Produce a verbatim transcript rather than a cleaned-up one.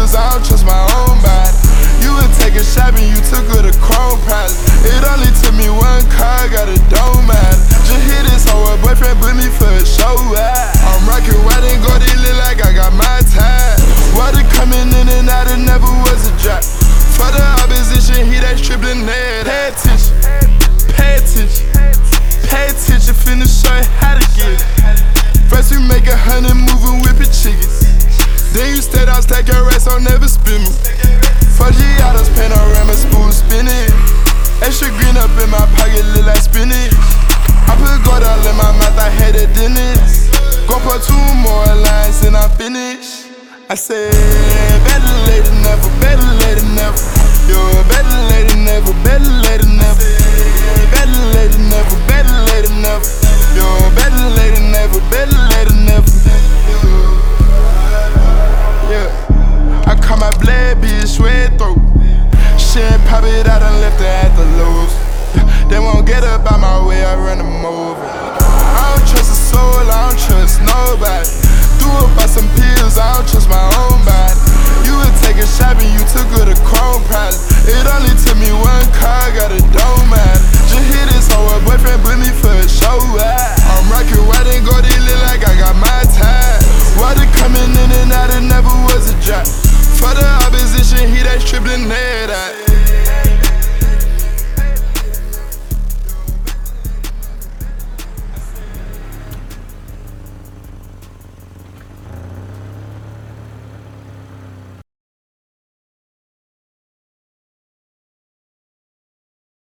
pills, I don't trust my own body. You would take a shot and you took her to Chrome Palace. It only took me one car, got a dome at it. Just hit this hoe, her boyfriend booked me for a show. I'm rockin' white and gold, it look like I got my tag. Water coming in and out, it never was a drop. For the opposition, he that stripped the net. Pay attention, pay attention, pay attention, finna show you how to get it. First we make a hundred, moving whipping chickens. Then you stay down, stack your rest, I'll never spin me. Four Giottos, panorama, spoon spinning. Extra green up in my pocket, look like spinach. I put gold all in my mouth, I had a dentist. Go for two more lines and I'm finished. I said, better late than never, better late than never. Yo, better late than never, better late than never. Better late than never, better late than never. Yo, better late than never, better late than never. Yeah, I call my blade bitch red throat. She ain't pop it out and left her at the lows. They won't get up out my way, I run them over. I don't trust a soul, I don't trust nobody. Threw up by some pills,